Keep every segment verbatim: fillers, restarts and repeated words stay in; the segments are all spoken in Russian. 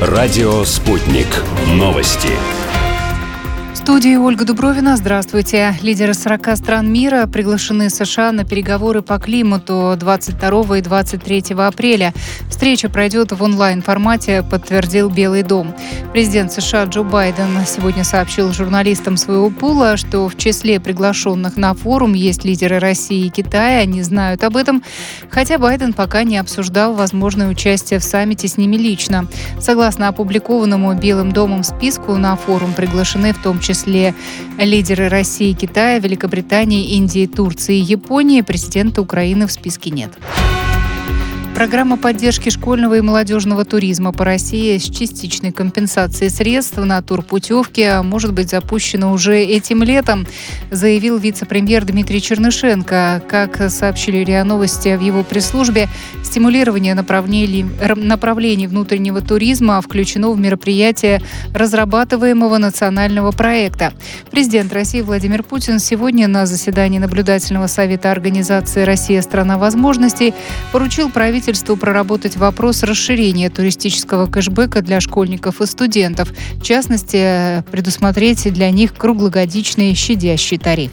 Радио «Спутник». Новости. В студии Ольга Дубровина. Здравствуйте. Лидеры сорока стран мира приглашены США на переговоры по климату двадцать второго и двадцать третьего апреля. Встреча пройдет в онлайн-формате, подтвердил Белый дом. Президент США Джо Байден сегодня сообщил журналистам своего пула, что в числе приглашенных на форум есть лидеры России и Китая. Они знают об этом, хотя Байден пока не обсуждал возможное участие в саммите с ними лично. Согласно опубликованному Белым домом списку, на форум приглашены в том числе В числе лидеры России, Китая, Великобритании, Индии, Турции и Японии. Президента Украины в списке нет. Программа поддержки школьного и молодежного туризма по России с частичной компенсацией средств на турпутевки может быть запущена уже этим летом, заявил вице-премьер Дмитрий Чернышенко. Как сообщили РИА Новости в его пресс-службе, стимулирование направлений, направлений внутреннего туризма включено в мероприятие разрабатываемого национального проекта. Президент России Владимир Путин сегодня на заседании наблюдательного совета организации «Россия – страна возможностей» поручил правительству проработать вопрос расширения туристического кэшбэка для школьников и студентов. В частности, предусмотреть для них круглогодичный щадящий тариф.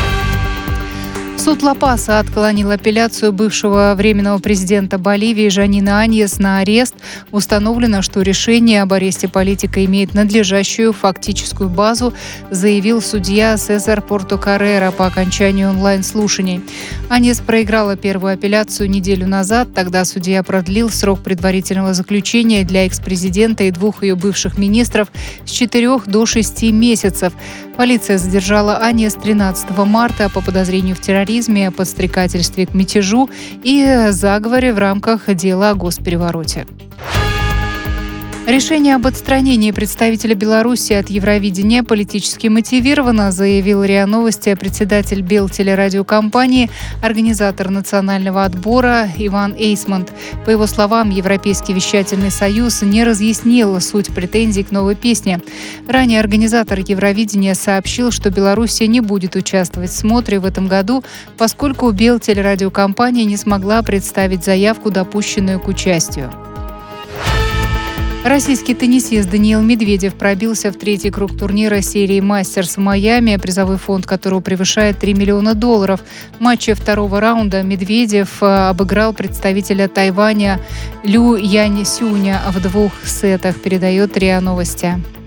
Суд Ла-Паса отклонил апелляцию бывшего временного президента Боливии Жанина Аньес на арест. Установлено, что решение об аресте политика имеет надлежащую фактическую базу, заявил судья Сесар Портокаррера по окончанию онлайн-слушаний. Аньес проиграла первую апелляцию неделю назад. Тогда судья продлил срок предварительного заключения для экс-президента и двух ее бывших министров с четырех до шести месяцев. Полиция задержала Аньес тринадцатого марта по подозрению в терроризме, подстрекательстве к мятежу и заговоре в рамках дела о госперевороте. Решение об отстранении представителя Беларуси от Евровидения политически мотивировано, заявил РИА Новости председатель Белтелерадиокомпании, организатор национального отбора Иван Эйсмонт. По его словам, Европейский вещательный союз не разъяснил суть претензий к новой песне. Ранее организатор Евровидения сообщил, что Белоруссия не будет участвовать в смотре в этом году, поскольку Белтелерадиокомпания не смогла представить заявку, допущенную к участию. Российский теннисист Даниил Медведев пробился в третий круг турнира серии «Мастерс» в Майами, призовой фонд которого превышает три миллиона долларов. В матче второго раунда Медведев обыграл представителя Тайваня Лю Янь Сюня в двух сетах, передает РИА Новости.